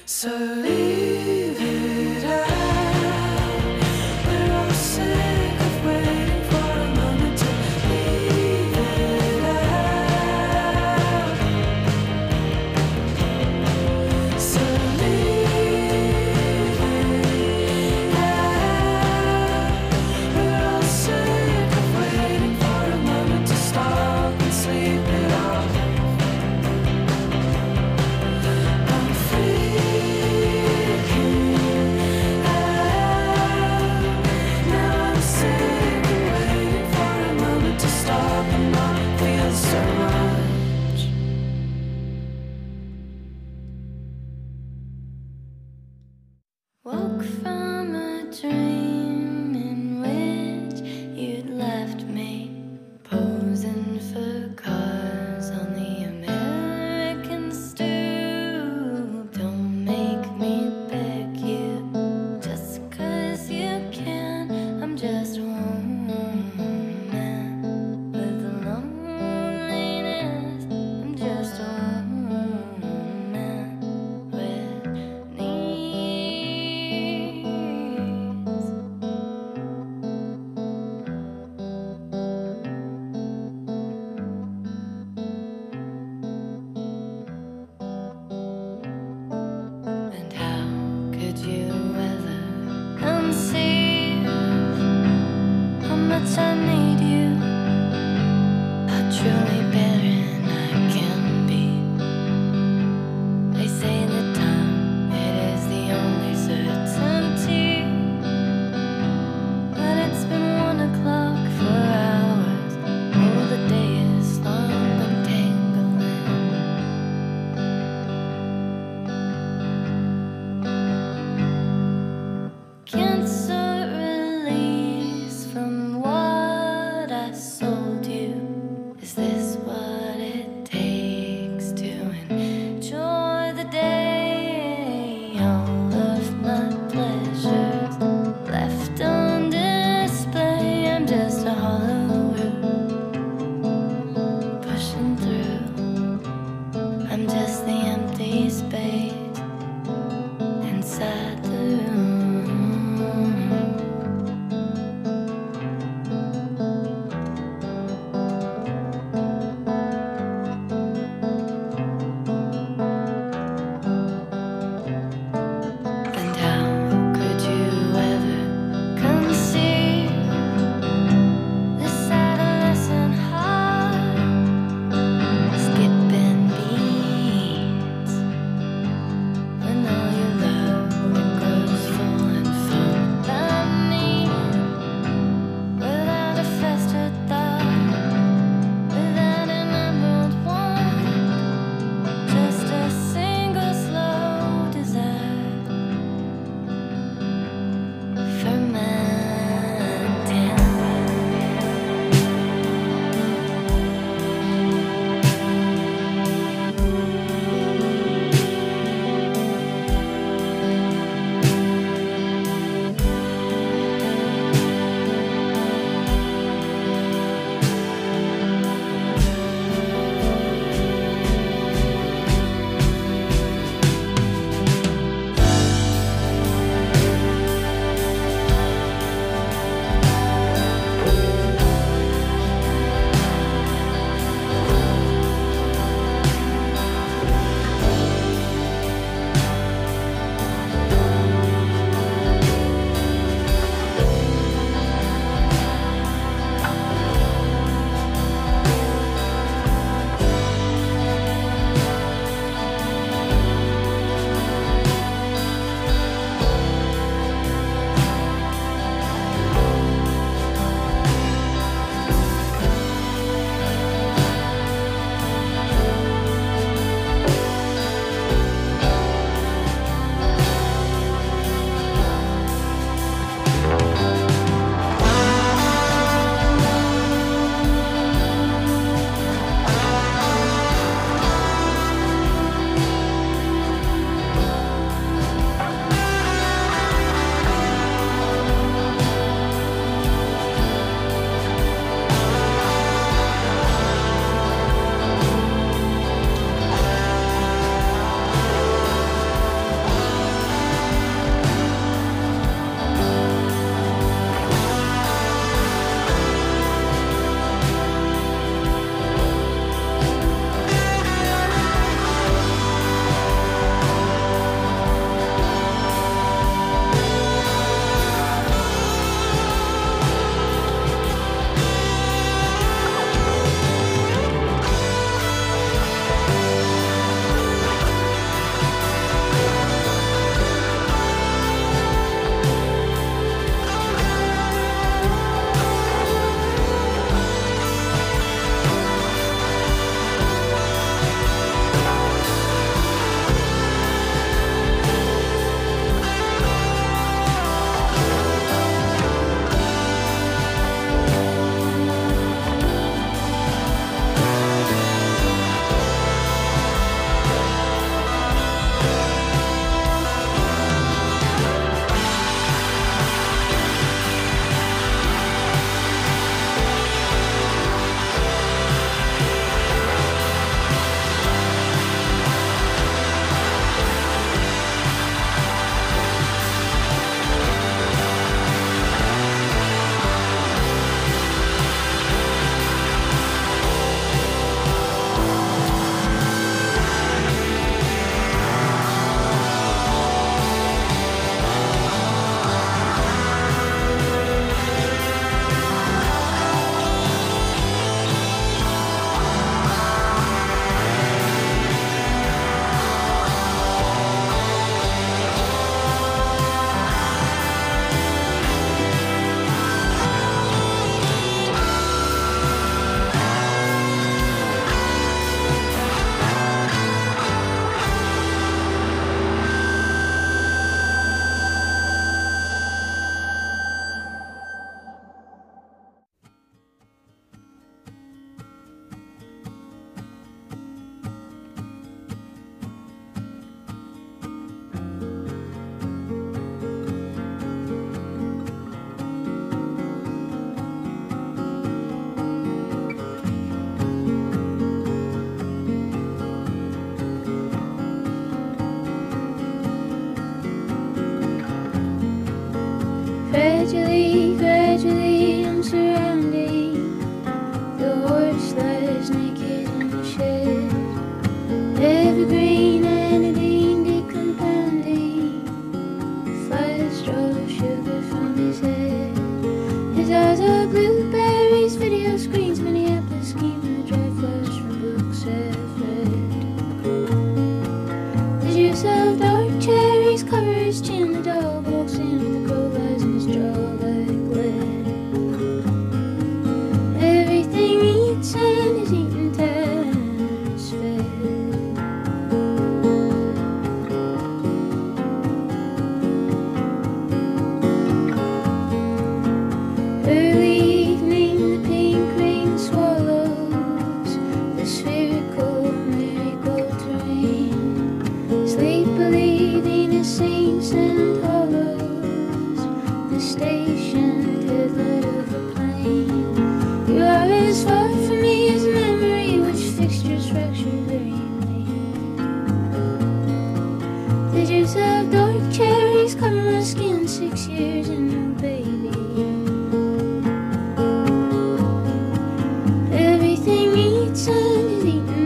So leave it out. We're all sick of waiting for a moment to leave it out. So leave it out. We're all sick of waiting for a moment to stop and sleep it off. I'm freaking out. Now I'm sick of waiting for a moment to stop and not feel so much. Woke from a dream in which you'd left me posing for cars on the American stoop. Don't make me beg you just 'cause you can. I'm just one man with loneliness. I'm just one man with needs. his chin, the dog walks in with the crow lies in his jaw like lead. Everything eats and is eaten times fed. Early evening, the pink ring swallows the spherical marigold terrain. Sleep believing it sinks and hollows the station headlight of the plane. You are as far from me as memory, which fixtures fracture very late. The juice of dark cherries cover my skin, 6 years and no baby. Everything eats and is eaten.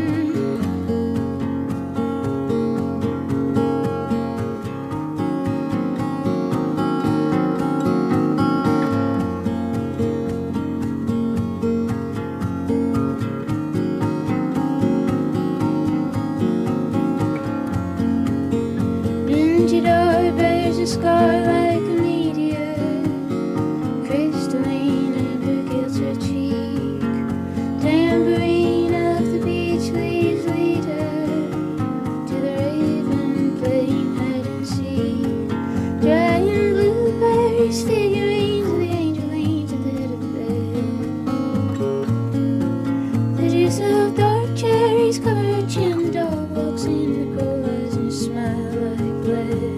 Dingy door bears a scar like a meteor. Crystalline amber gilts her cheek. Tambourine of the beach leaves lead her to the raven playing hide and seek. Drying blueberries, figurines of the angel leans at the head of the bed. The juice of dark cherries cover her chin. The dog walks in, the crow lies in a smile like lead.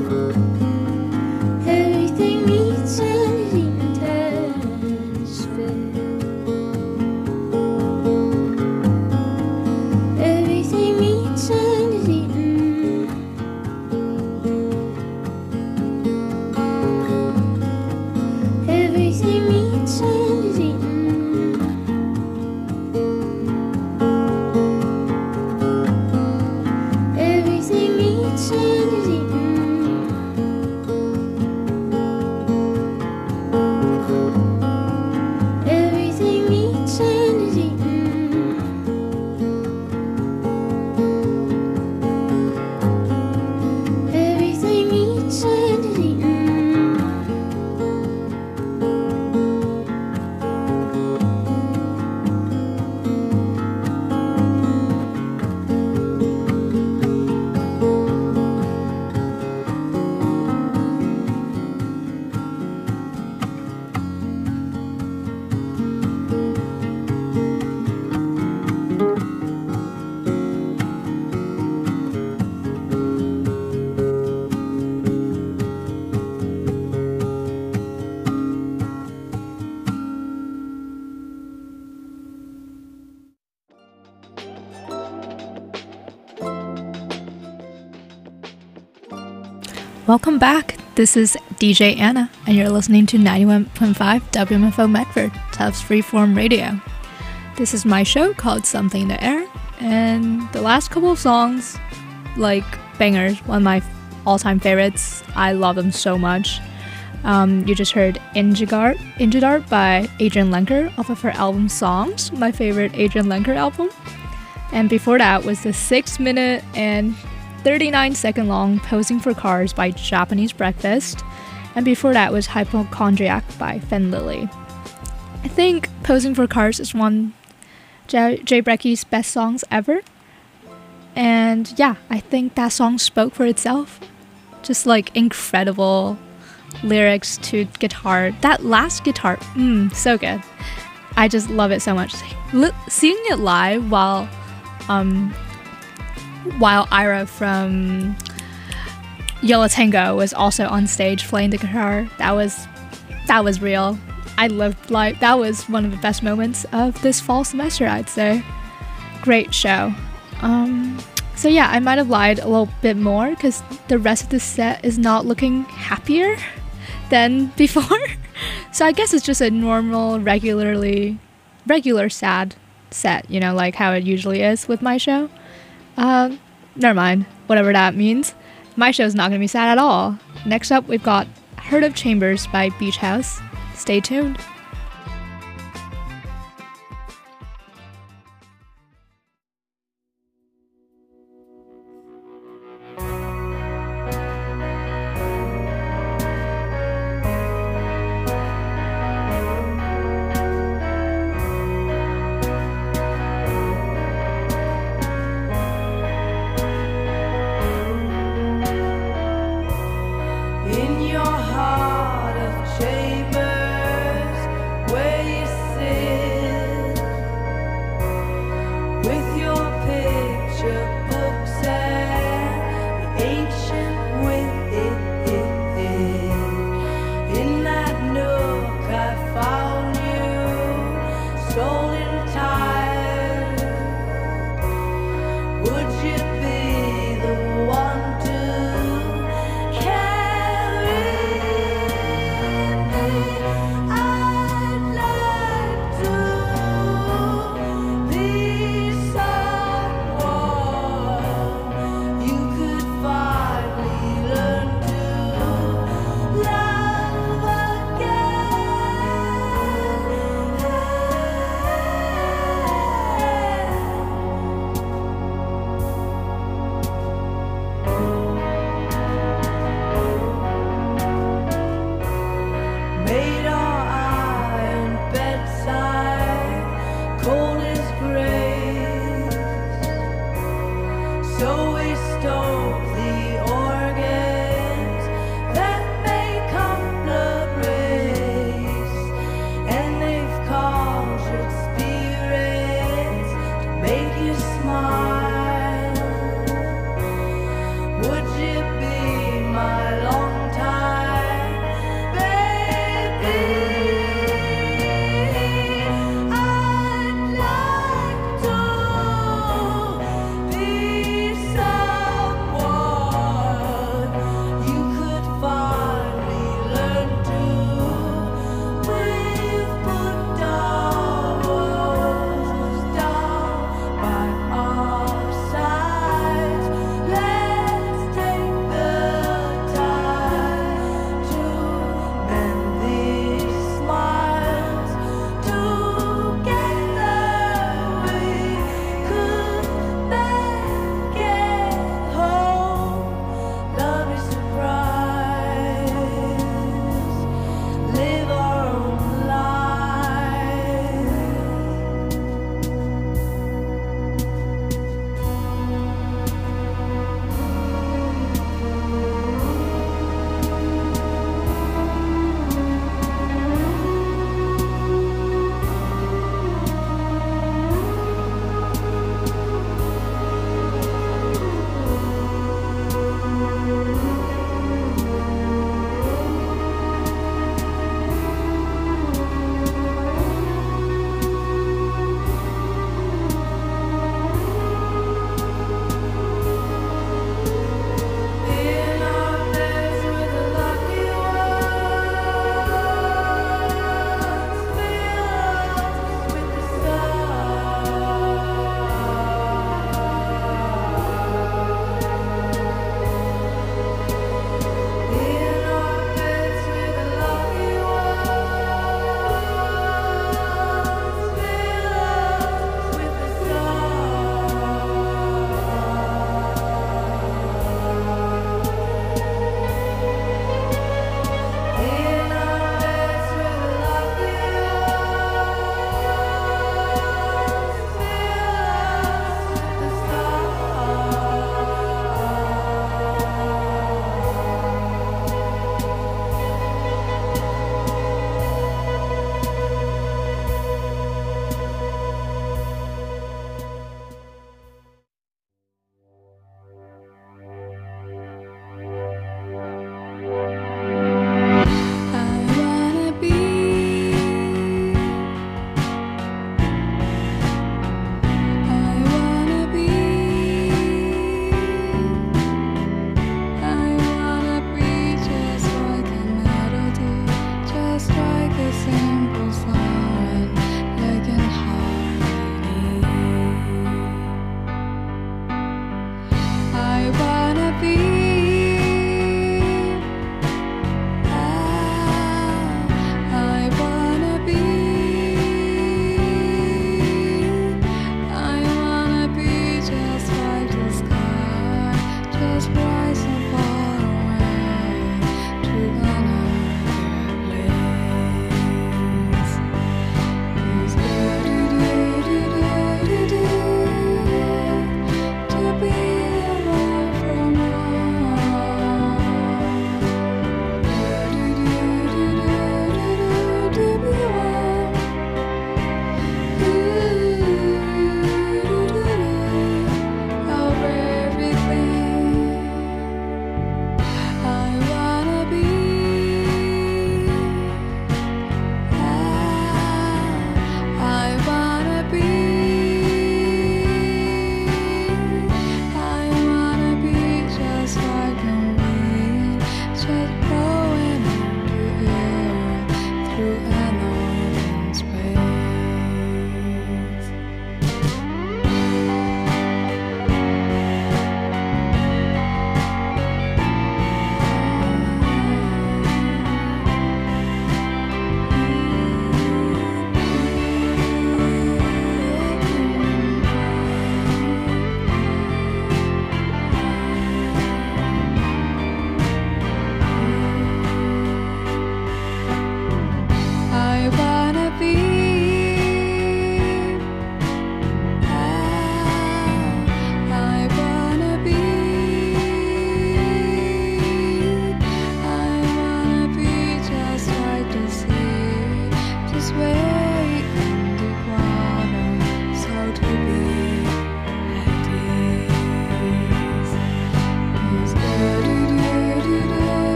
Everything eats and is eaten times fed. Everything eats and is eaten. Everything eats and is eaten. Everything eats and is eaten. Everything eats and is eaten. Everything eats and is eaten. Welcome back. This is DJ Anna, and you're listening to 91.5 WMFO Medford, Tufts Freeform Radio. This is my show called Something in the Air, and the last couple of songs, like bangers, one of my all-time favorites. I love them so much. You just heard Injured Art by Adrienne Lenker off of her album Songs, my favorite Adrienne Lenker album. And before that was the 6-minute and 39-second long Posing for Cars by Japanese Breakfast. And before that was Hypochondriac by Fen Lily. I think Posing for Cars is one Jay Brecky's best songs ever. And yeah, I think that song spoke for itself. Just like incredible lyrics to guitar. That last guitar, so good. I just love it so much. Seeing it live while Ira from Yo La Tengo was also on stage playing the guitar, that was real. I loved live. That was one of the best moments of this fall semester, I'd say. Great show. So yeah, I might have lied a little bit more because the rest of the set is not looking happier than before. So I guess it's just a normal, regular sad set, you know, like how it usually is with my show. Never mind, whatever that means. My show's not gonna be sad at all. Next up, we've got Heart of Chambers by Beach House. Stay tuned. ancient with it. In that nook I found you, stolen tired. Would you be the one to carry me? I'd like to be someone you could finally learn to love again. Made our iron bedside cold as grace, so we stove the organs that make our blood race, and they've conjured spirits to make you smile. Would you be my long time baby? I'd like to be someone you could finally learn to. We've put doors down by our sides. Let's take the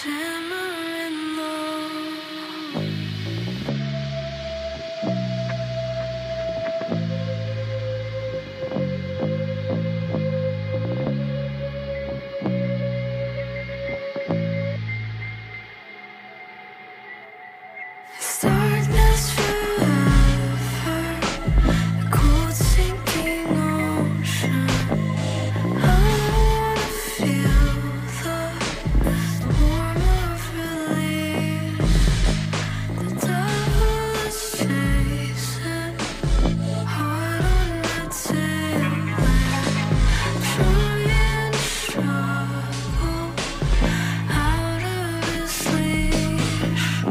simmering low. It's darkness forever, a cold sinking ocean. I wanna feel the warmth of release. The devil is chasing hard on my tail, trying to struggle out of his leash.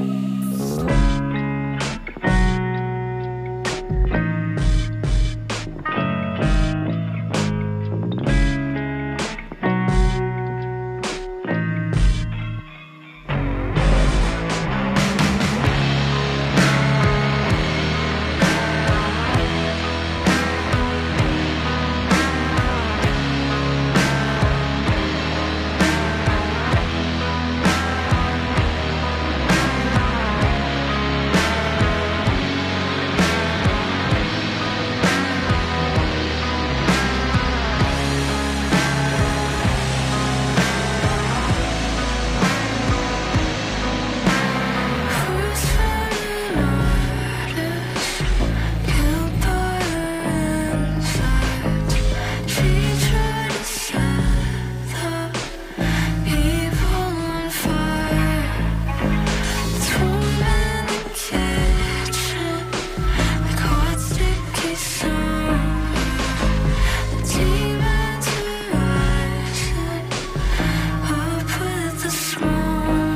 Who's an artist killed by her insides? She tried to set the evil on fire. It's warm in the kitchen, like hot sticky summer. The demons are rising up with the smoke.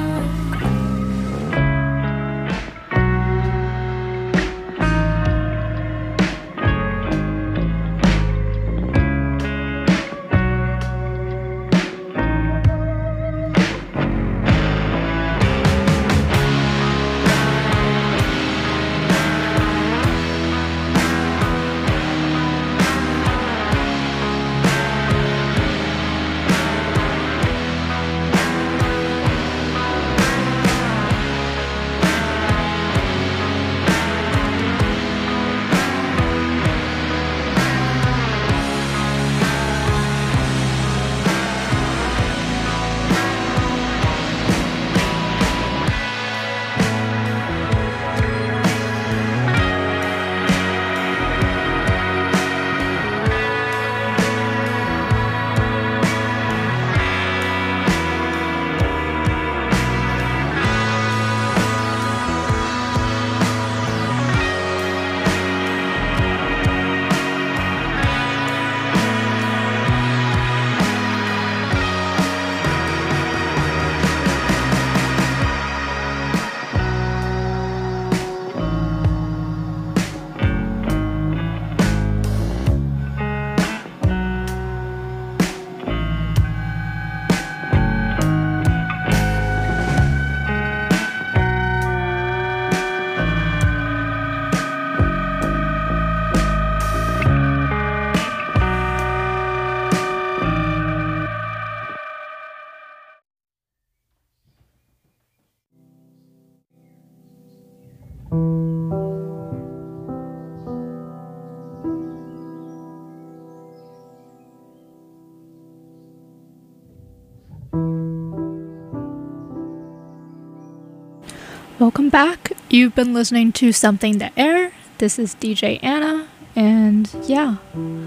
Welcome back. You've been listening to Something to Air. This is DJ Anna, and yeah,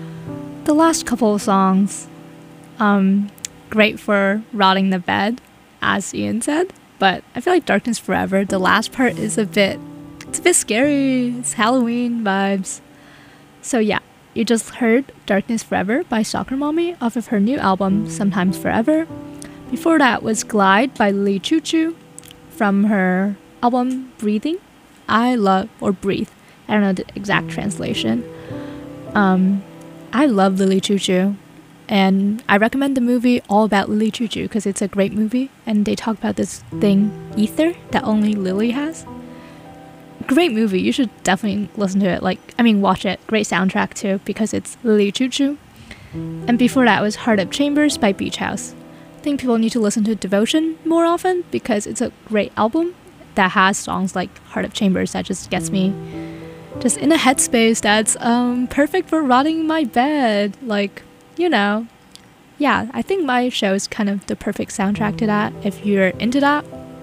the last couple of songs, great for rotting the bed, as Ian said. But I feel like Darkness Forever, the last part is a bit scary. It's Halloween vibes. So yeah, you just heard Darkness Forever by Soccer Mommy off of her new album Sometimes Forever. Before that was Glide by Lily Choo Choo from her album Breathing. Breathe. I don't know the exact translation. I love Lily Choo Choo, and I recommend the movie All About Lily Choo Choo because it's a great movie, and they talk about this thing, ether, that only Lily has. Great movie. You should definitely listen to it. Watch it. Great soundtrack too because it's Lily Choo Choo. And before that was Heart Up Chambers by Beach House. think people need to listen to Devotion more often because it's a great album that has songs like Heart of Chambers that just gets me just in a headspace that's perfect for rotting in my bed. Like, yeah, I think my show is kind of the perfect soundtrack to that if you're into that.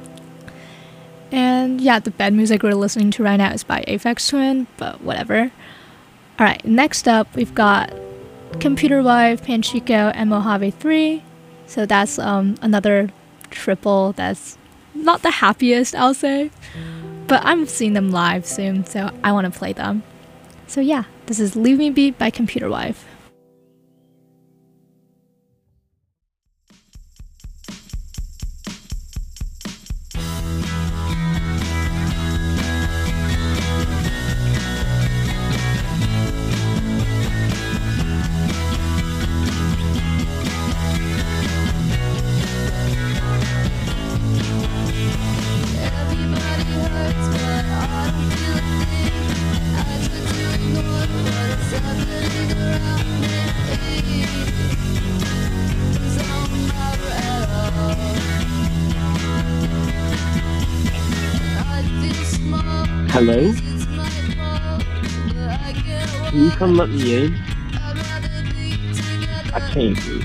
And yeah, the bed music we're listening to right now is by Aphex Twin, but whatever. Alright, next up we've got Computer Wife, Panchiko, and Mojave 3. So that's another triple that's not the happiest, I'll say. But I'm seeing them live soon, so I want to play them. So yeah, this is Leave Me Be by Computer Wife. Hello? Can you come let me in? I can't hear.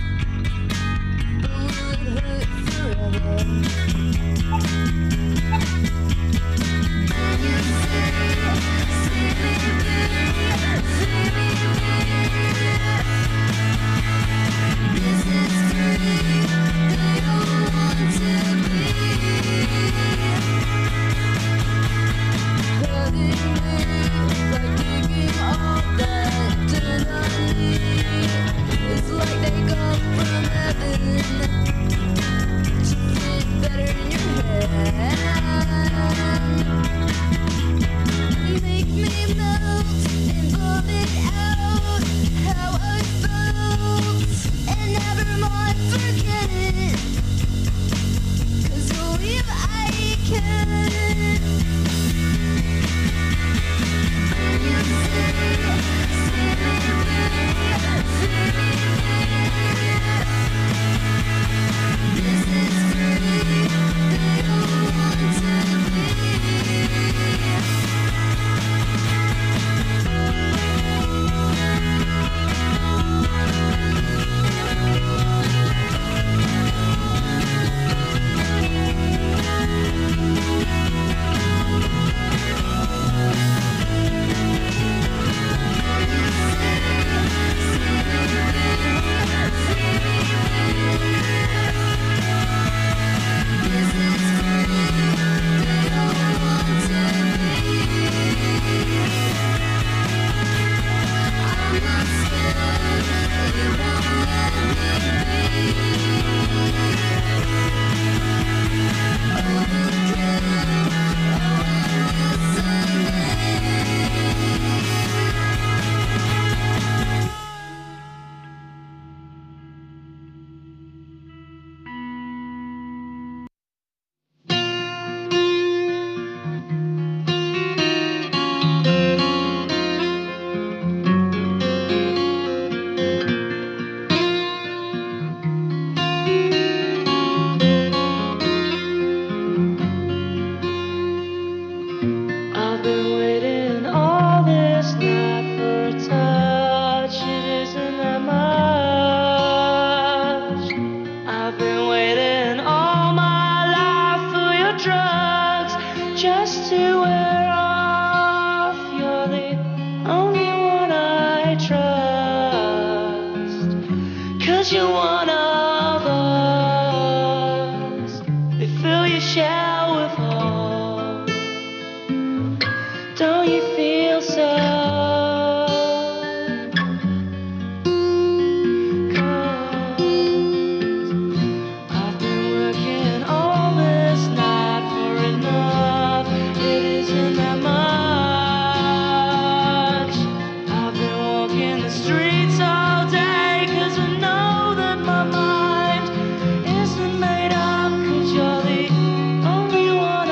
Isn't made up 'cause you're the only one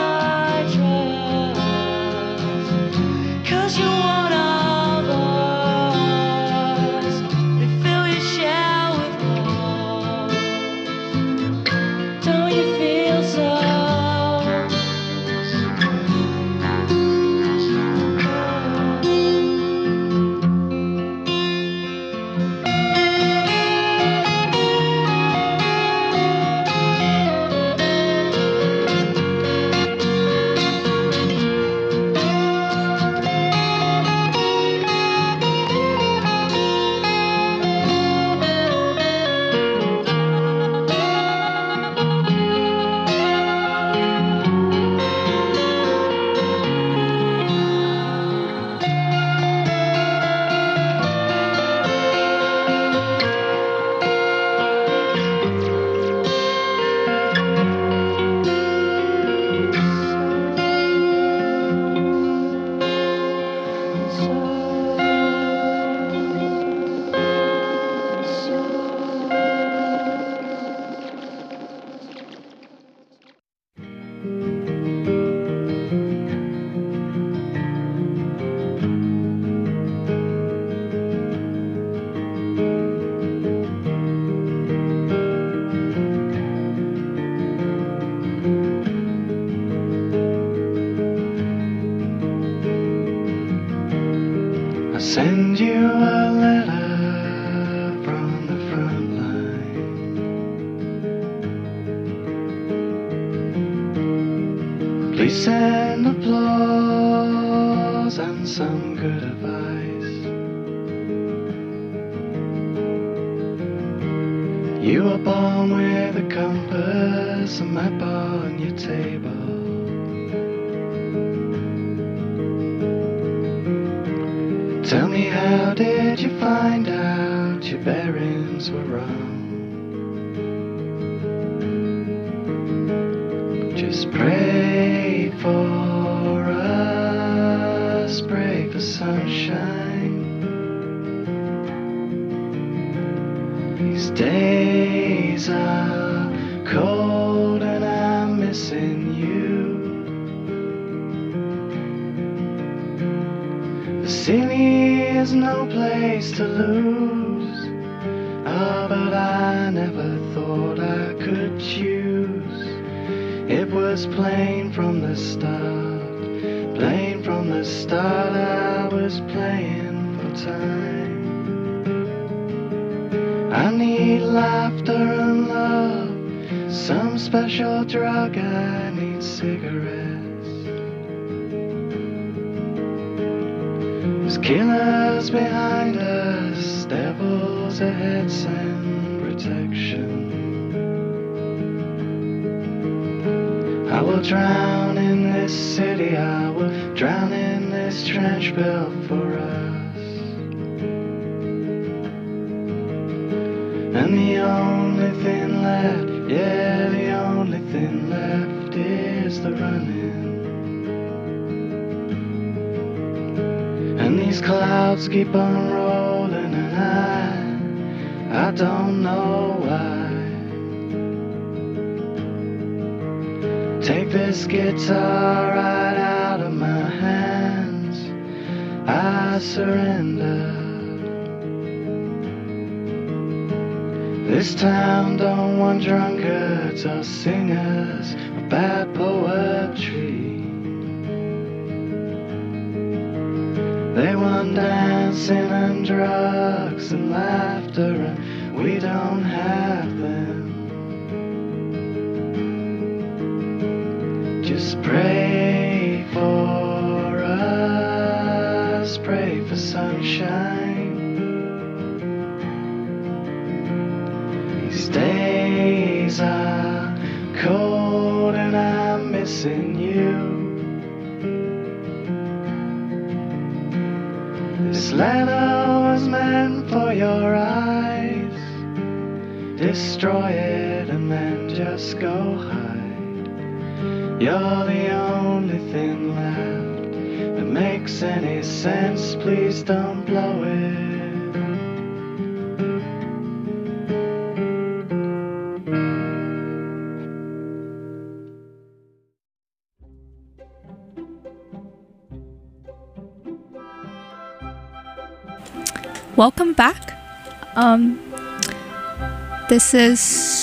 send you a letter from the front line. Please send applause and some good advice. You were born with a compass, a map on your table. Tell me, how did you find out your bearings were wrong? Just pray for us, pray for sunshine. These days are cold and I'm missing you. The city is no place to lose. Oh, but I never thought I could choose. It was plain from the start, plain from the start, I was playing for time. I need laughter and love, some special drug, I need cigarettes. There's killers behind us, devils ahead, send protection. I will drown in this city, I will drown in this trench built for us. And the only thing left, yeah, the only thing left is the running. And these clouds keep on rolling and I don't know why. Take this guitar right out of my hands, I surrender. This town don't want drunkards or singers or bad poetry. They want dancing and drugs and laughter, and we don't have them. Just pray for us, pray for sunshine. These days are cold and I'm missing you. This letter was meant for your eyes. Destroy it and then just go hide. You're the only thing left that makes any sense. Please don't blow it. Welcome back. This is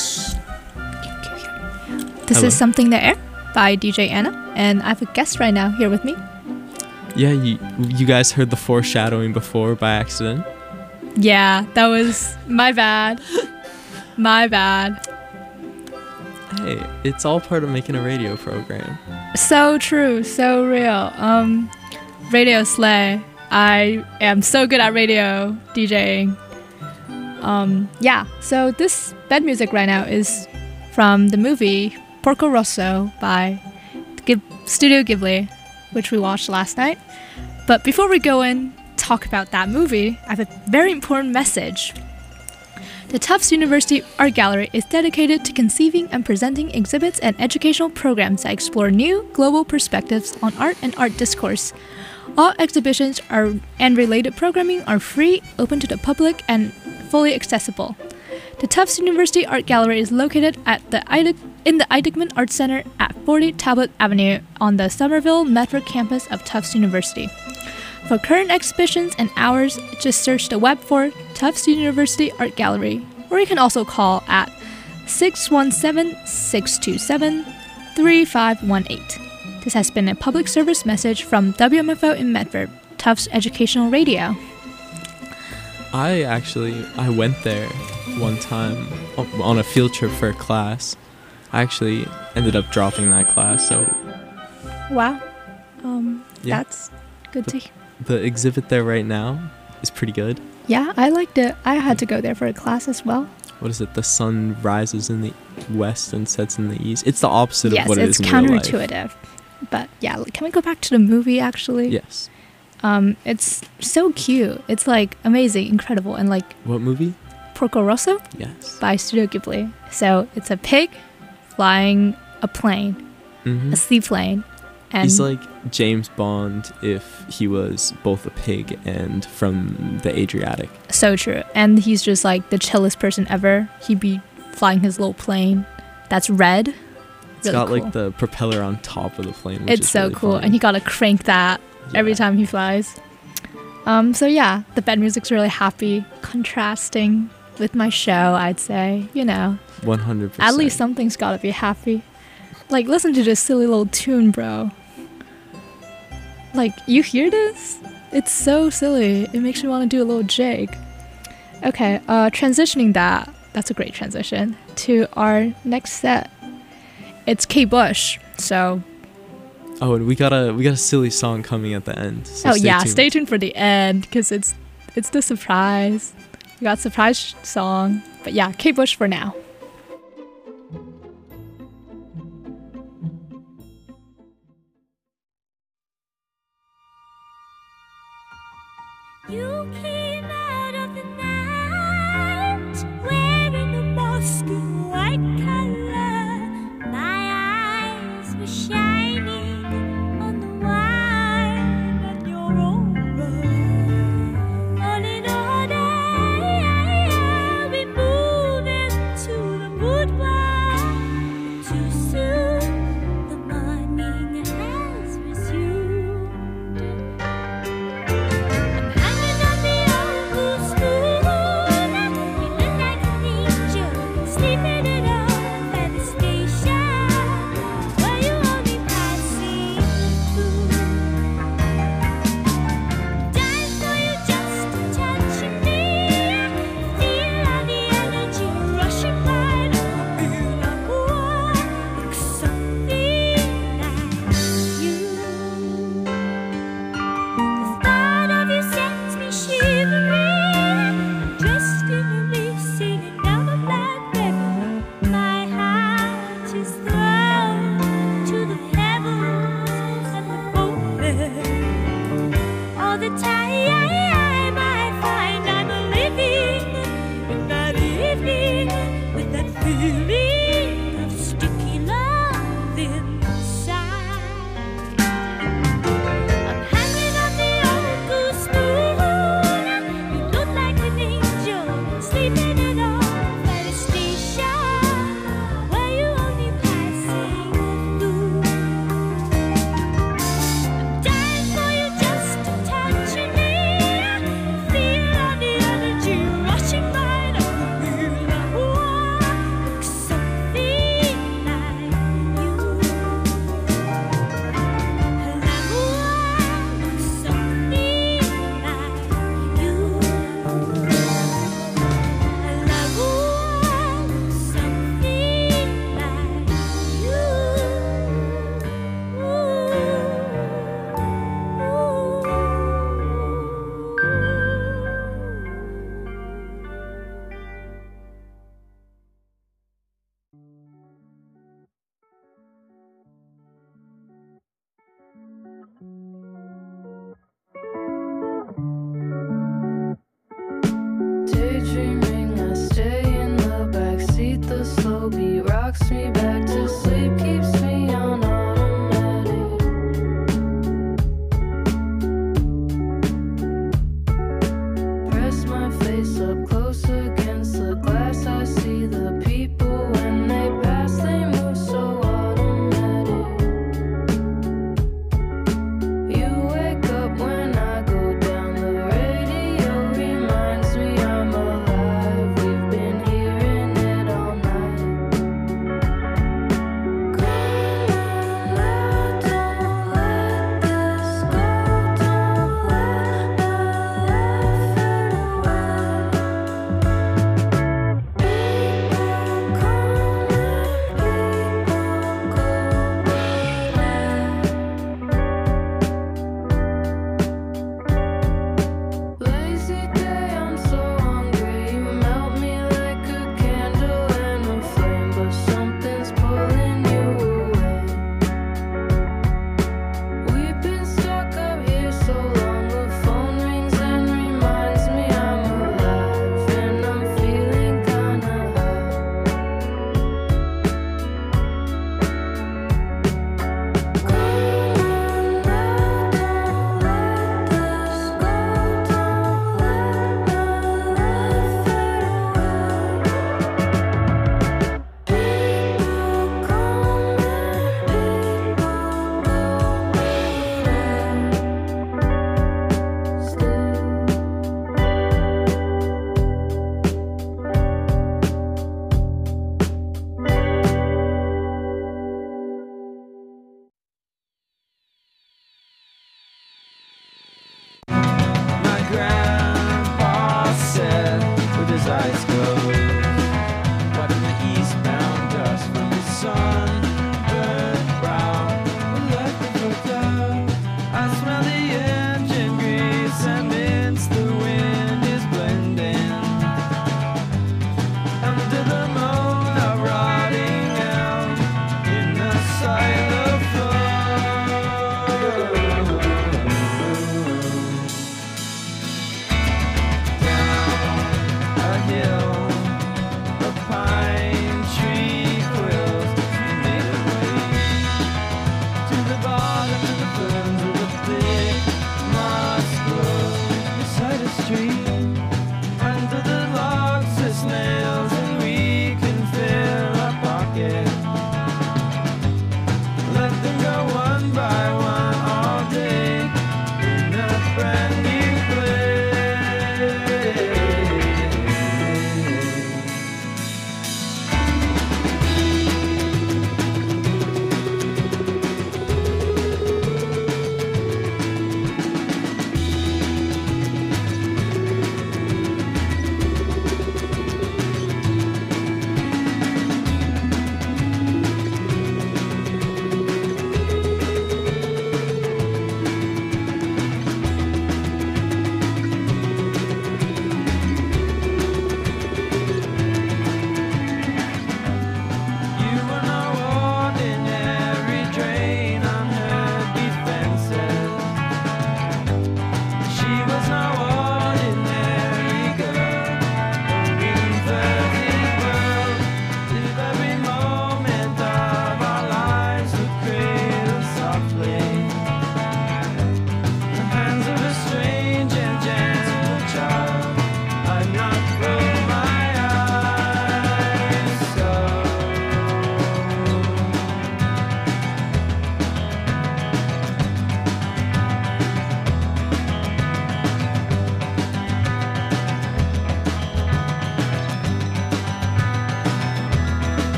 Hello. Something to Air by DJ Anna, and I have a guest right now here with me. Yeah, you guys heard the foreshadowing before by accident. Yeah, that was my bad. My bad. Hey, it's all part of making a radio program. So true, so real. Radio slay. I am so good at radio DJing. Yeah, so this bed music right now is from the movie Porco Rosso by Studio Ghibli, which we watched last night. But before we go in, talk about that movie, I have a very important message. The Tufts University Art Gallery is dedicated to conceiving and presenting exhibits and educational programs that explore new, global perspectives on art and art discourse. All exhibitions and related programming are free, open to the public, and fully accessible. The Tufts University Art Gallery is located in the Eidegman Art Center at 40 Talbot Avenue on the Somerville Medford campus of Tufts University. For current exhibitions and hours, just search the web for Tufts University Art Gallery, or you can also call at 617-627-3518. This has been a public service message from WMFO in Medford, Tufts Educational Radio. I went there one time on a field trip for a class. I actually ended up dropping that class, so Wow. Yeah. That's good to hear. the exhibit there right now is pretty good. Yeah, I liked it. I had to go there for a class as well. What is it? The sun rises in the west and sets in the east. It's the opposite Yes, of what it it's is in real life. counterintuitive. But yeah, can we go back to the movie actually? Yes. It's so cute. It's like amazing, incredible, and like What movie? Porco Rosso Yes. by Studio Ghibli. So it's a pig flying a plane, Hmm. a seaplane, and He's like James Bond if he was both a pig and from the Adriatic. so true. And he's just like the chillest person ever. He'd be flying his little plane that's red. It's Really got cool. like the propeller on top of the plane. Which It's is so really cool, funny. and he gotta crank that every Yeah. time he flies. So yeah, the bed music's really happy, contrasting with my show. I'd say, 100%. at least something's gotta be happy. Like, listen to this silly little tune, bro. Like, you hear this? It's so silly. It makes me want to do a little jig. Okay, transitioning that's a great transition to our next set. It's Kate Bush. So, Oh, and we got a silly song coming at the end. So tuned. stay tuned for the end because it's the surprise. We got surprise song, but yeah, Kate Bush for now. You came out of the night wearing a mosque in white color. My eyes were shining on the wine and your aura. All in order, we move into the boudoir. Too soon, the morning has resumed. Hanging on the old blue spoon, you look like an angel, sleeping it off at the station. Were you only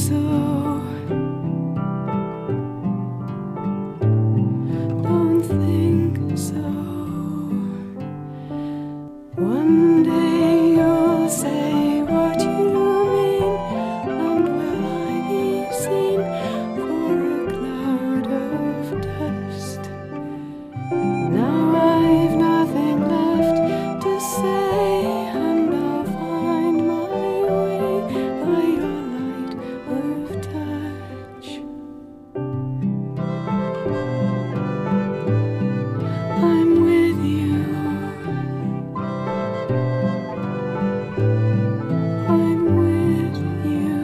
so. Don't think so. One day you'll say what you mean, and will I be seen for a cloud of dust? Now I've nothing left to say, and I'll find my way by your light of touch. I'm with you. I'm with you.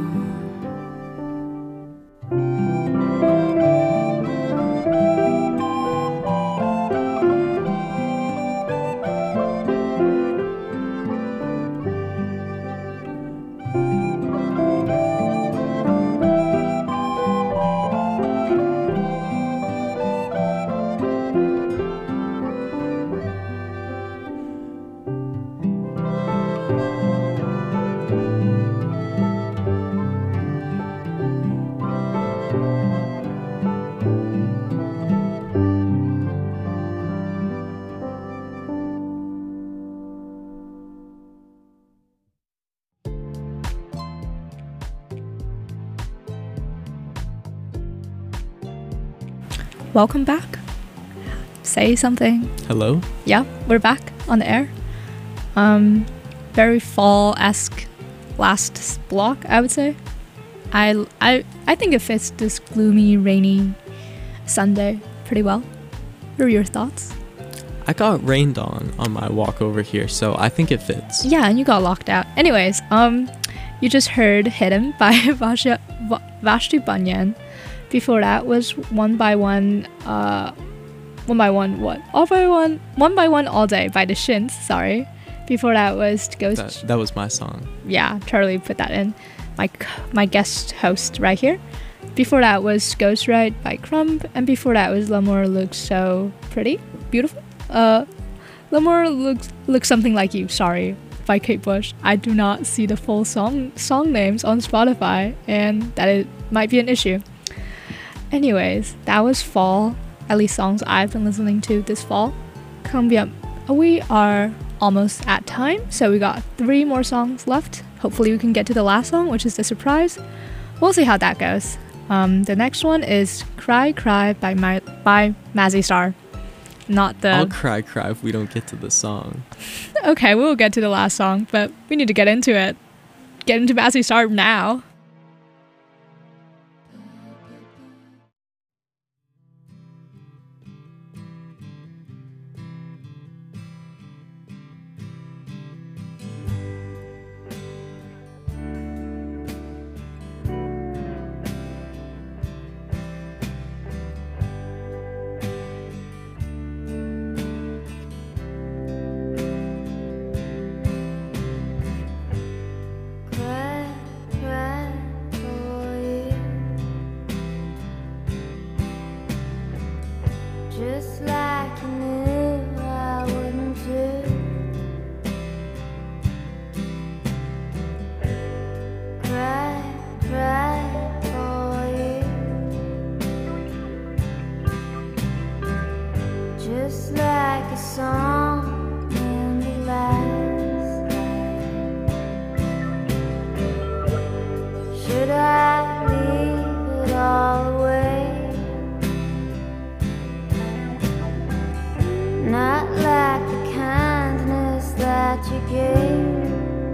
Welcome back. Say something. Hello? Yeah, we're back on the air. Very fall-esque last block, I would say. I think it fits this gloomy, rainy Sunday pretty well. What are your thoughts? I got rained on my walk over here, so I think it fits. Yeah, and you got locked out. Anyways, you just heard Hidden by Vashti Bunyan. Before that was One by One All Day by the Shins, sorry. Before that was Ghost. That was my song. Yeah, Charlie put that in. My guest host right here. Before that was Ghost Ride by Crumb, and before that was L'amour looks so pretty, beautiful. L'amour looks something like you, sorry, by Kate Bush. I do not see the full song names on Spotify, and that might be an issue. Anyways, that was fall, at least songs I've been listening to this fall. Coming up, we are almost at time, so we got 3 more songs left. Hopefully we can get to the last song, which is the surprise. We'll see how that goes. The next one is Cry Cry by Mazzy Star. Not the... I'll cry if we don't get to the song. Okay, we'll get to the last song, but we need to get into it. Get into Mazzy Star now. Just like you knew I wouldn't do. Cry for you. Just like a song in the last night. Should I leave it all away? Not like the kindness that you gave.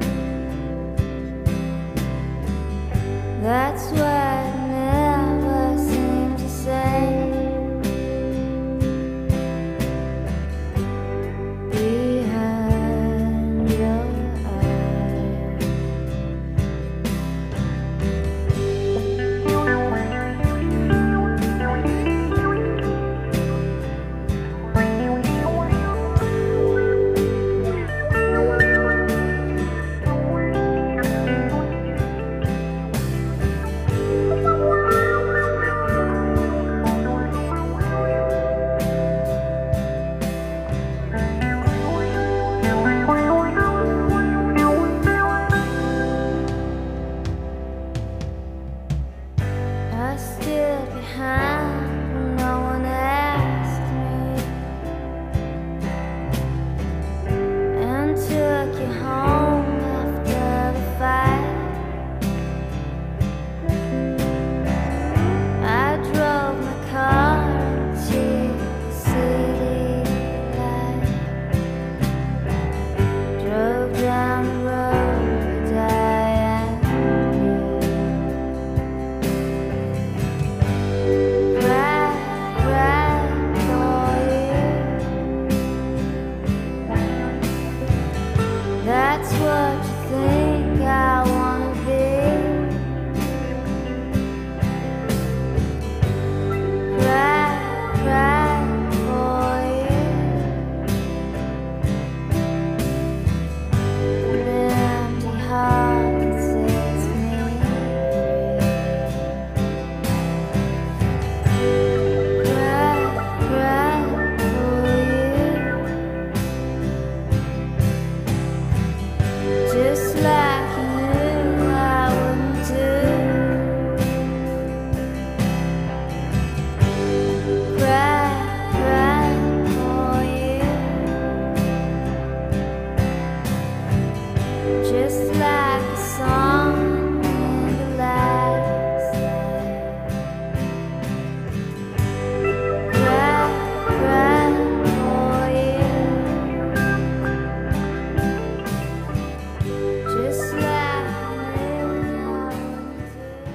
That's what I never seem to say. Behind your eyes. you home after the fight. I drove my car into the city light. Drove down the road I knew. Cried for you. That's what you think I wanna be. Cry for you. An empty heart sets me free. Cry for you. Just like you knew I wouldn't do. Cry for you. Just like a song in the last night. Cry for you. Just like you knew I wouldn't do.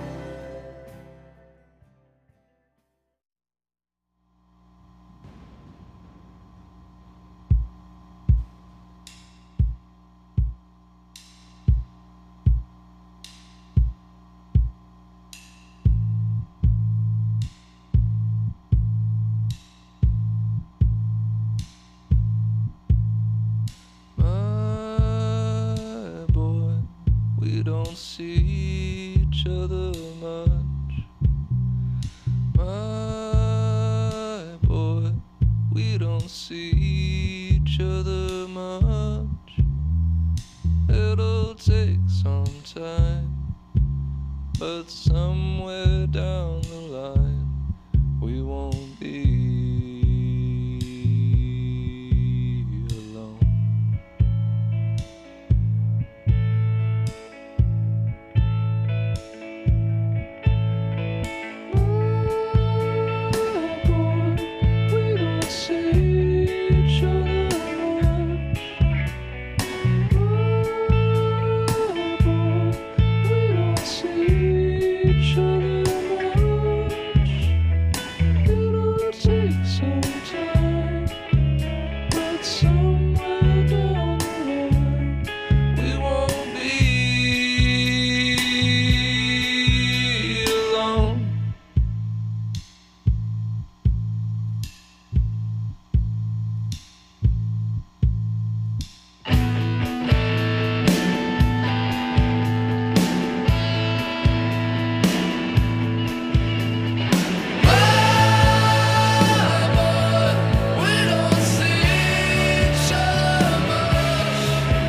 My boy, we don't see each other much. My boy, we don't see each other much. It'll take some time, but somewhere down the line we won't be alone. We don't see each other much. We don't see each other much. It'll take some time, but somewhere down the line we won't be alone. We don't see each other much.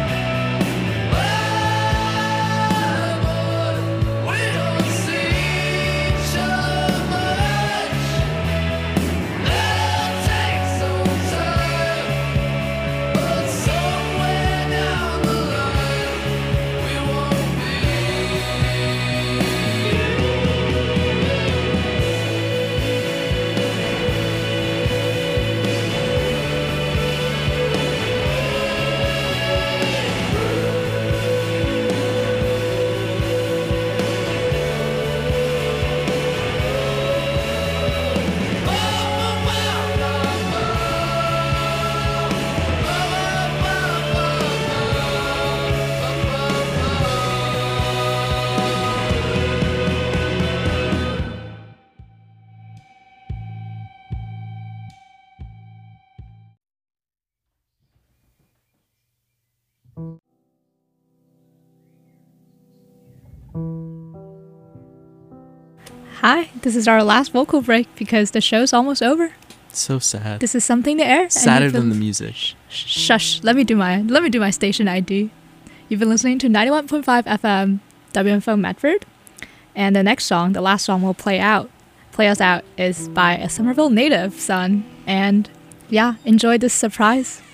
We don't see each other much. It'll take some time, but somewhere down the line we won't be. Hi, this is our last vocal break because the show's almost over. So sad. This is Something to Air. and Sadder you've than been- the music. Shush. Let me do my station ID. You've been listening to 91.5 FM WMFO Medford. And the next song, the last song we'll play us out is by a Somerville native, Son. And yeah, enjoy this surprise